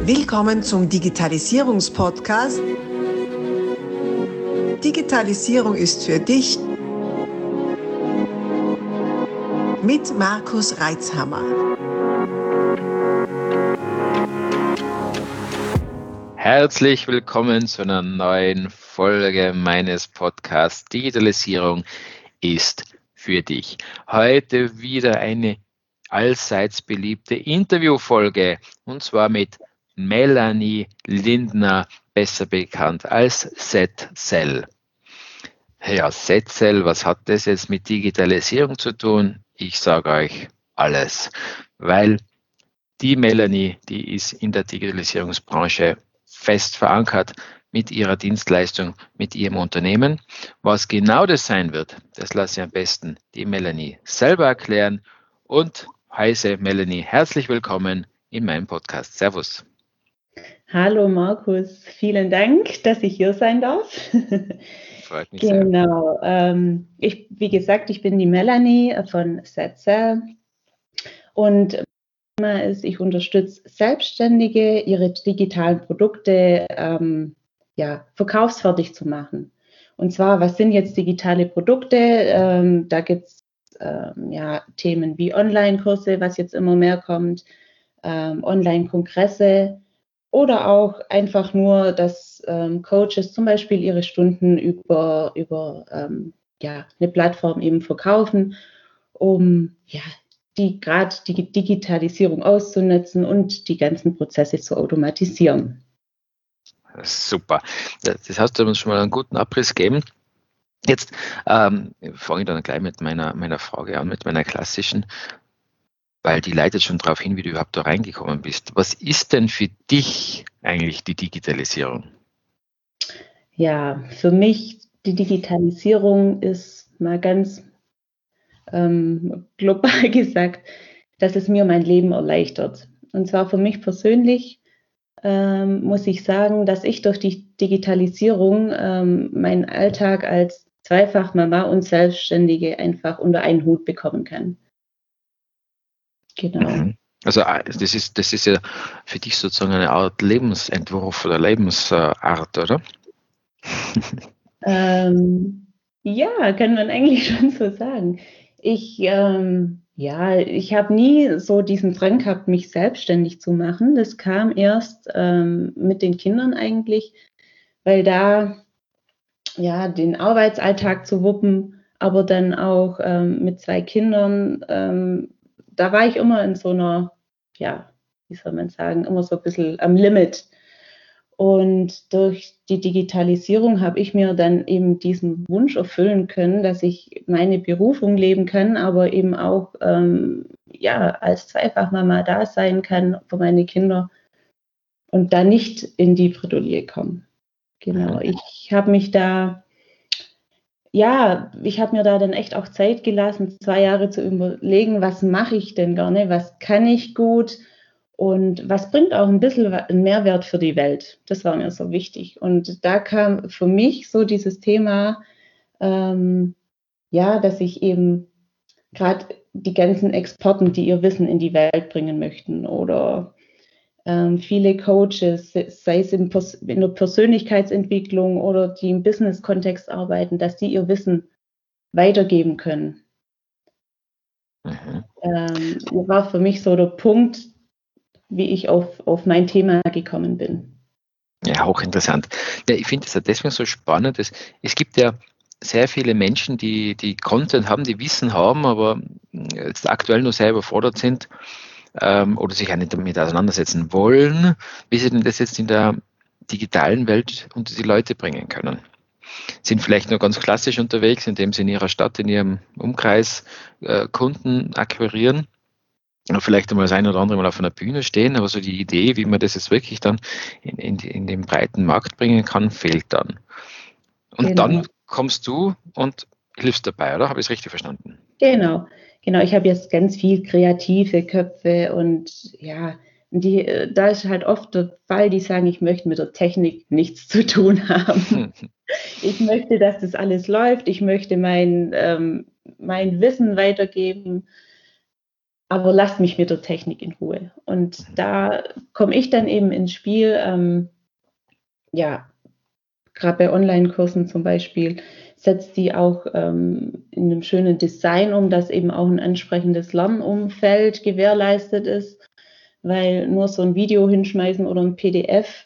Willkommen zum Digitalisierungspodcast. Digitalisierung ist für dich mit Markus Reitzhammer. Herzlich willkommen zu einer neuen Folge meines Podcasts Digitalisierung ist für dich. Heute wieder eine allseits beliebte Interviewfolge und zwar mit Melanie Lindner, besser bekannt als Setcell. Ja, Setcell, was hat das jetzt mit Digitalisierung zu tun? Ich sage euch alles, weil die Melanie, die ist in der Digitalisierungsbranche fest verankert mit ihrer Dienstleistung, mit ihrem Unternehmen. Was genau das sein wird, das lasse ich am besten die Melanie selber erklären. Und heiße Melanie, herzlich willkommen in meinem Podcast. Servus. Hallo Markus, vielen Dank, dass ich hier sein darf. Freut mich genau. Wie gesagt, ich bin die Melanie von Setcell und Thema ist, ich unterstütze Selbstständige, ihre digitalen Produkte verkaufsfertig zu machen. Und zwar, was sind jetzt digitale Produkte? Da gibt es Themen wie Online-Kurse, was jetzt immer mehr kommt, Online-Kongresse oder auch einfach nur, dass Coaches zum Beispiel ihre Stunden über eine Plattform eben verkaufen, um die Digitalisierung auszunutzen und die ganzen Prozesse zu automatisieren. Super. Das hast du uns schon mal einen guten Abriss gegeben. Jetzt fange ich dann gleich mit meiner Frage an, mit meiner klassischen, weil die leitet schon darauf hin, wie du überhaupt da reingekommen bist. Was ist denn für dich eigentlich die Digitalisierung? Ja, für mich die Digitalisierung ist mal ganz global gesagt, dass es mir mein Leben erleichtert. Und zwar für mich persönlich muss ich sagen, dass ich durch die Digitalisierung meinen Alltag als Zweifachmama und Selbstständige einfach unter einen Hut bekommen kann. Genau. Mhm. Also das ist ja für dich sozusagen eine Art Lebensentwurf oder Lebensart, oder? Ja, kann man eigentlich schon so sagen. Ich habe nie so diesen Drang gehabt, mich selbstständig zu machen. Das kam erst mit den Kindern eigentlich, weil da den Arbeitsalltag zu wuppen, aber dann auch mit 2 Kindern, da war ich immer in so einer, wie soll man sagen, immer so ein bisschen am Limit. Und durch die Digitalisierung habe ich mir dann eben diesen Wunsch erfüllen können, dass ich meine Berufung leben kann, aber eben auch als Zweifachmama da sein kann für meine Kinder und da nicht in die Bredouille komme. Genau, ich habe mir da dann echt auch Zeit gelassen, 2 Jahre zu überlegen, was mache ich denn gerne, was kann ich gut und was bringt auch ein bisschen einen Mehrwert für die Welt. Das war mir so wichtig. Und da kam für mich so dieses Thema, dass ich eben gerade die ganzen Experten, die ihr Wissen in die Welt bringen möchten oder viele Coaches, sei es in der Persönlichkeitsentwicklung oder die im Business-Kontext arbeiten, dass die ihr Wissen weitergeben können. War für mich so der Punkt, wie ich auf mein Thema gekommen bin. Ja, hochinteressant. Ja, ich finde es ja deswegen so spannend. Es gibt ja sehr viele Menschen, die Content haben, die Wissen haben, aber jetzt aktuell nur sehr überfordert sind oder sich auch nicht damit auseinandersetzen wollen, wie sie denn das jetzt in der digitalen Welt unter die Leute bringen können. Sind vielleicht nur ganz klassisch unterwegs, indem sie in ihrer Stadt, in ihrem Umkreis Kunden akquirieren. Oder vielleicht einmal das eine oder andere Mal auf einer Bühne stehen, aber so die Idee, wie man das jetzt wirklich dann in den breiten Markt bringen kann, fehlt dann. Und Genau. Dann kommst du und hilfst dabei, oder? Habe ich es richtig verstanden? Genau. Ich habe jetzt ganz viel kreative Köpfe und da ist halt oft der Fall, die sagen, ich möchte mit der Technik nichts zu tun haben. Ich möchte, dass das alles läuft. Ich möchte mein Wissen weitergeben, aber lasst mich mit der Technik in Ruhe. Und da komme ich dann eben ins Spiel, ja, gerade bei Online-Kursen zum Beispiel, setzt die auch in einem schönen Design um, dass eben auch ein ansprechendes Lernumfeld gewährleistet ist, weil nur so ein Video hinschmeißen oder ein PDF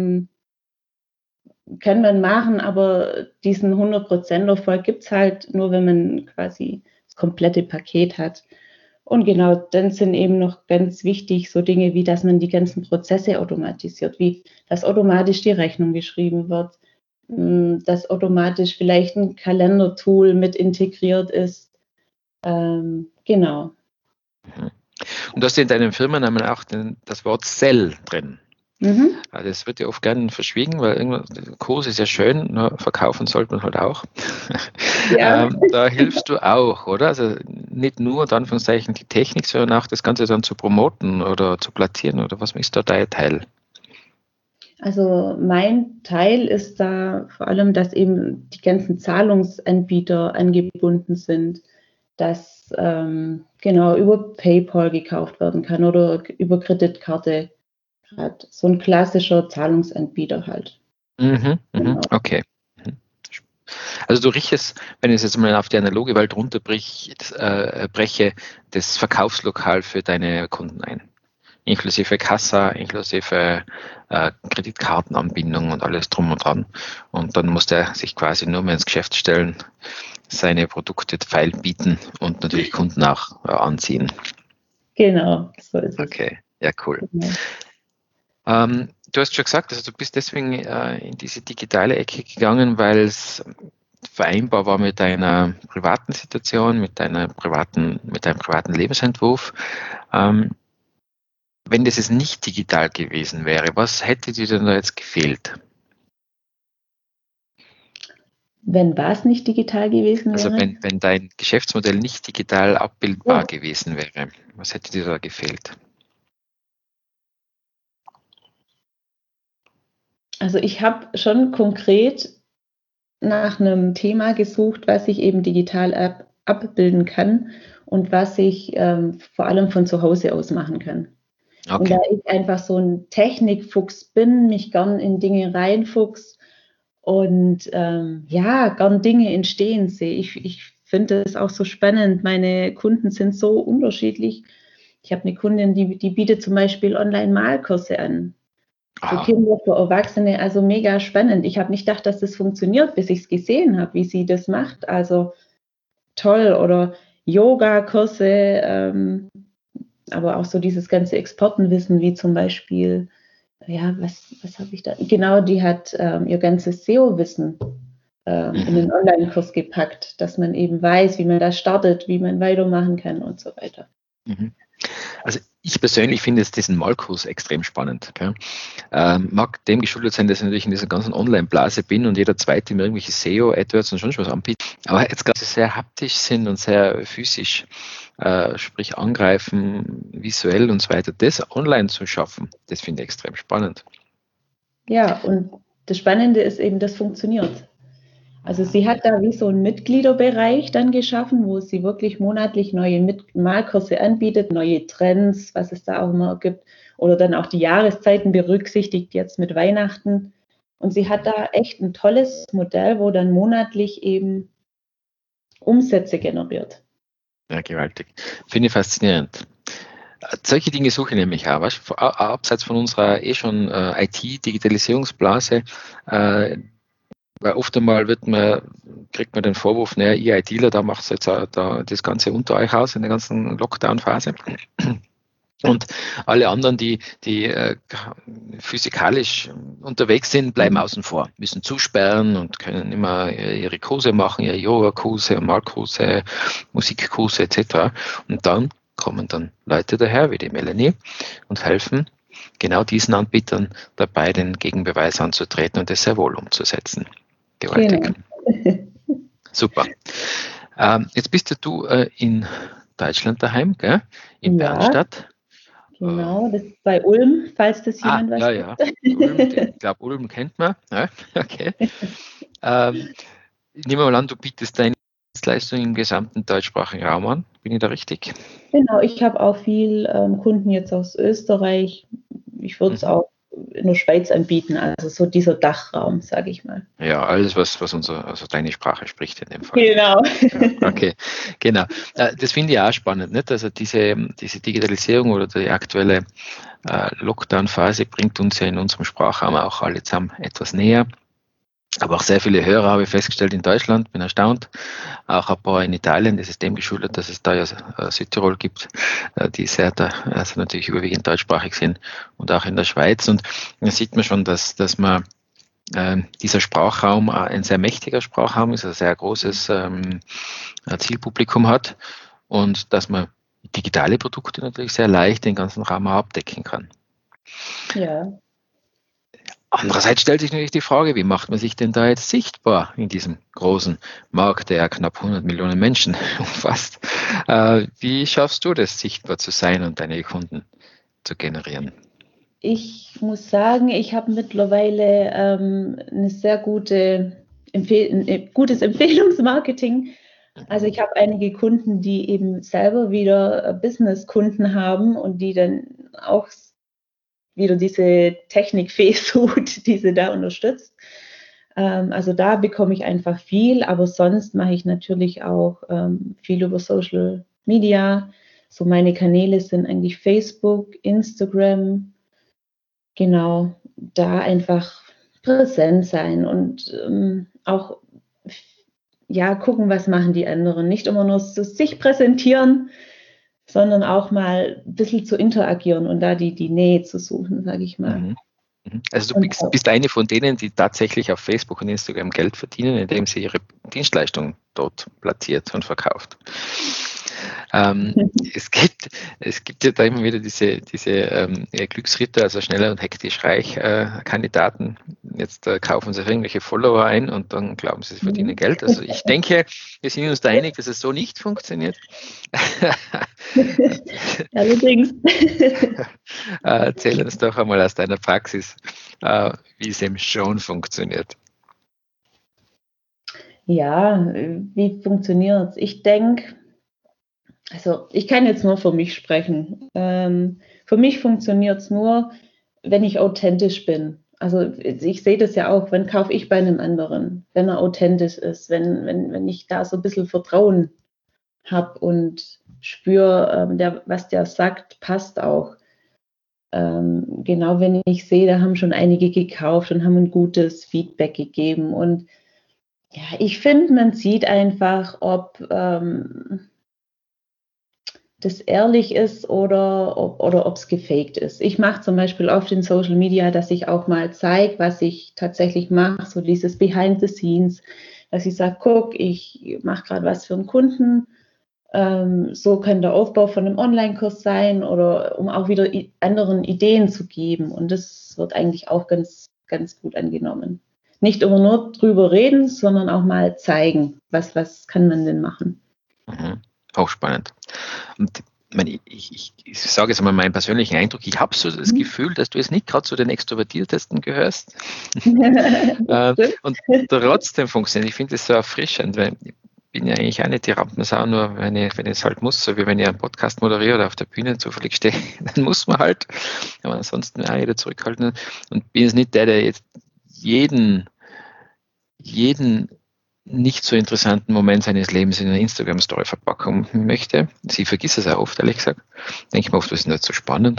kann man machen, aber diesen 100% Erfolg gibt es halt nur, wenn man quasi das komplette Paket hat. Und genau, dann sind eben noch ganz wichtig so Dinge wie, dass man die ganzen Prozesse automatisiert, wie dass automatisch die Rechnung geschrieben wird, dass automatisch vielleicht ein Kalendertool mit integriert ist. Genau. Und du hast in deinem Firmennamen auch das Wort Sell drin. Mhm. Also das wird ja oft gerne verschwiegen, weil Kurs ist ja schön, nur verkaufen sollte man halt auch. Ja. Da hilfst du auch, oder? Also nicht nur in Anführungszeichen die Technik, sondern auch das Ganze dann zu promoten oder zu platzieren, oder was ist da dein Teil? Also mein Teil ist da vor allem, dass eben die ganzen Zahlungsanbieter angebunden sind, dass genau über PayPal gekauft werden kann oder über Kreditkarte. Gerade so ein klassischer Zahlungsanbieter halt. Genau. Okay. Also du richtest, wenn ich es jetzt mal auf die analoge Welt breche, das Verkaufslokal für deine Kunden ein. Inklusive Kassa, inklusive Kreditkartenanbindung und alles drum und dran. Und dann muss der sich quasi nur mehr ins Geschäft stellen, seine Produkte feil bieten und natürlich Kunden auch anziehen. Genau, so ist es. Okay, ja, cool. Genau. Du hast schon gesagt, also du bist deswegen in diese digitale Ecke gegangen, weil es vereinbar war mit deiner privaten Situation, mit deinem privaten Lebensentwurf. Wenn das jetzt nicht digital gewesen wäre, was hätte dir denn da jetzt gefehlt? Wenn was nicht digital gewesen wäre? Also wenn dein Geschäftsmodell nicht digital abbildbar gewesen wäre, was hätte dir da gefehlt? Also ich habe schon konkret nach einem Thema gesucht, was ich eben digital abbilden kann und was ich vor allem von zu Hause aus machen kann. Okay. Und da ich einfach so ein Technikfuchs bin, mich gern in Dinge reinfuchs und ja, gern Dinge entstehen sehe. Ich finde es auch so spannend. Meine Kunden sind so unterschiedlich. Ich habe eine Kundin, die bietet zum Beispiel Online-Malkurse an. Für Kinder, für Erwachsene, also mega spannend. Ich habe nicht gedacht, dass das funktioniert, bis ich es gesehen habe, wie sie das macht. Also toll. Oder Yoga-Kurse, aber auch so dieses ganze Expertenwissen, wie zum Beispiel, ja, was habe ich da? Genau, die hat ihr ganzes SEO-Wissen in den Online-Kurs gepackt, dass man eben weiß, wie man da startet, wie man weitermachen kann und so weiter. Also ich persönlich finde jetzt diesen Malkurs extrem spannend. Okay? Mag dem geschuldet sein, dass ich natürlich in dieser ganzen Online-Blase bin und jeder Zweite mir irgendwelche SEO, AdWords und schon was anbietet. Aber jetzt gerade sehr haptisch sind und sehr physisch, sprich angreifen, visuell und so weiter, das online zu schaffen, das finde ich extrem spannend. Ja, und das Spannende ist eben, das funktioniert. Also sie hat da wie so einen Mitgliederbereich dann geschaffen, wo sie wirklich monatlich neue Malkurse anbietet, neue Trends, was es da auch immer gibt, oder dann auch die Jahreszeiten berücksichtigt, jetzt mit Weihnachten. Und sie hat da echt ein tolles Modell, wo dann monatlich eben Umsätze generiert. Ja, gewaltig. Finde ich faszinierend. Solche Dinge suche ich nämlich auch, weißt? Abseits von unserer schon IT-Digitalisierungsblase, weil oft einmal kriegt man den Vorwurf, naja, ihr ITler, da macht jetzt da das Ganze unter euch aus in der ganzen Lockdown-Phase. Und alle anderen, die physikalisch unterwegs sind, bleiben außen vor, müssen zusperren und können immer ihre Kurse machen, ihre Yoga-Kurse, Malkurse, Musikkurse etc. Und dann kommen dann Leute daher, wie die Melanie, und helfen genau diesen Anbietern dabei, den Gegenbeweis anzutreten und das sehr wohl umzusetzen. Gewaltig. Genau. Super. Jetzt bist du in Deutschland daheim, gell? In Bernstadt. Genau, das ist bei Ulm, falls das jemand was sagt. Ja. Ulm, ich glaube, Ulm kennt man. Ja, okay. Nehmen wir mal an, du bietest deine Dienstleistungen im gesamten deutschsprachigen Raum an. Bin ich da richtig? Genau, ich habe auch viel Kunden jetzt aus Österreich. Ich würde es auch in der Schweiz anbieten, also so dieser Dachraum, sage ich mal. Ja, alles, was also deine Sprache spricht in dem Fall. Genau. Ja, okay, genau. Das finde ich auch spannend, nicht? Also diese Digitalisierung oder die aktuelle Lockdown-Phase bringt uns ja in unserem Sprachraum auch alle zusammen etwas näher. Aber auch sehr viele Hörer habe ich festgestellt in Deutschland, bin erstaunt. Auch ein paar in Italien, das ist dem geschuldet, dass es da ja Südtirol gibt, die sehr also natürlich überwiegend deutschsprachig sind, und auch in der Schweiz. Und da sieht man schon, dass man dieser Sprachraum ein sehr mächtiger Sprachraum ist, ein sehr großes Zielpublikum hat, und dass man digitale Produkte natürlich sehr leicht den ganzen Raum auch abdecken kann. Ja. Andererseits stellt sich natürlich die Frage, wie macht man sich denn da jetzt sichtbar in diesem großen Markt, der ja knapp 100 Millionen Menschen umfasst? Wie schaffst du das, sichtbar zu sein und deine Kunden zu generieren? Ich muss sagen, ich habe mittlerweile eine sehr gutes Empfehlungsmarketing. Also ich habe einige Kunden, die eben selber wieder Business-Kunden haben und die dann auch wieder diese Technikfee sucht, die sie da unterstützt. Also da bekomme ich einfach viel, aber sonst mache ich natürlich auch viel über Social Media. So meine Kanäle sind eigentlich Facebook, Instagram. Genau, da einfach präsent sein und auch gucken, was machen die anderen. Nicht immer nur so sich präsentieren, sondern auch mal ein bisschen zu interagieren und da die Nähe zu suchen, sage ich mal. Also du bist eine von denen, die tatsächlich auf Facebook und Instagram Geld verdienen, indem sie ihre Dienstleistungen dort platziert und verkauft. Es gibt ja da immer wieder diese Glücksritter, also schneller und hektisch reich Kandidaten. Jetzt kaufen sie irgendwelche Follower ein und dann glauben sie verdienen Geld. Also ich denke, wir sind uns da einig, dass es so nicht funktioniert. Allerdings. Erzähl uns doch einmal aus deiner Praxis, wie es eben schon funktioniert. Ja, wie funktioniert es? Ich denke, also ich kann jetzt nur für mich sprechen. Für mich funktioniert es nur, wenn ich authentisch bin. Also ich sehe das ja auch, wann kaufe ich bei einem anderen, wenn er authentisch ist, wenn ich da so ein bisschen Vertrauen habe und spüre, was der sagt, passt auch. Genau, wenn ich sehe, da haben schon einige gekauft und haben ein gutes Feedback gegeben. Und ja, ich finde, man sieht einfach, ob das ehrlich ist oder ob es gefaked ist. Ich mache zum Beispiel oft in Social Media, dass ich auch mal zeige, was ich tatsächlich mache, so dieses Behind the Scenes, dass ich sage, guck, ich mache gerade was für einen Kunden, so kann der Aufbau von einem Online-Kurs sein, oder um auch wieder anderen Ideen zu geben, und das wird eigentlich auch ganz, ganz gut angenommen. Nicht immer nur drüber reden, sondern auch mal zeigen, was kann man denn machen. Hochspannend. Und ich sage jetzt mal meinen persönlichen Eindruck, ich habe so das Gefühl, dass du jetzt nicht gerade zu den Extrovertiertesten gehörst und trotzdem funktioniert. Ich finde es so erfrischend, weil ich bin ja eigentlich auch nicht die Rampensau, nur wenn ich es halt muss, so wie wenn ich einen Podcast moderiere oder auf der Bühne zufällig stehe, dann muss man halt, aber ansonsten auch jeder zurückhalten, und bin jetzt nicht der jetzt jeden nicht so interessanten Moment seines Lebens in eine Instagram-Story verpacken möchte. Sie vergisst es auch oft, ehrlich gesagt. Denke ich mir oft, das ist nicht so spannend.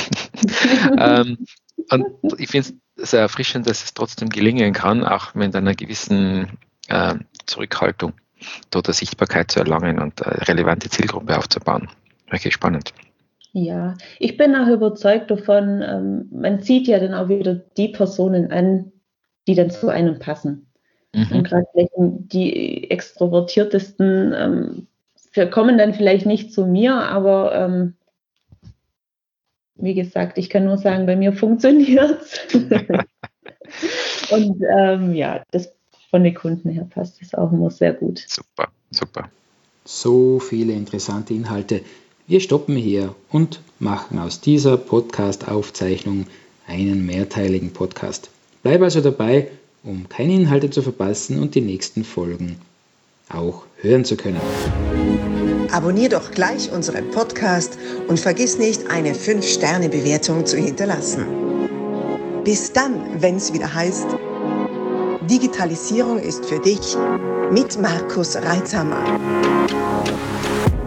Und ich finde es sehr erfrischend, dass es trotzdem gelingen kann, auch mit einer gewissen Zurückhaltung, dort eine Sichtbarkeit zu erlangen und eine relevante Zielgruppe aufzubauen. Wirklich spannend. Ja, ich bin auch überzeugt davon, man zieht ja dann auch wieder die Personen an, die dann zu einem passen. Und gerade die Extrovertiertesten kommen dann vielleicht nicht zu mir, aber wie gesagt, ich kann nur sagen, bei mir funktioniert es. Und das von den Kunden her passt es auch immer sehr gut. Super, super. So viele interessante Inhalte. Wir stoppen hier und machen aus dieser Podcast-Aufzeichnung einen mehrteiligen Podcast. Bleib also dabei, um keine Inhalte zu verpassen und die nächsten Folgen auch hören zu können. Abonnier doch gleich unseren Podcast und vergiss nicht, eine 5-Sterne-Bewertung zu hinterlassen. Bis dann, wenn es wieder heißt, Digitalisierung ist für dich mit Markus Reitzhammer.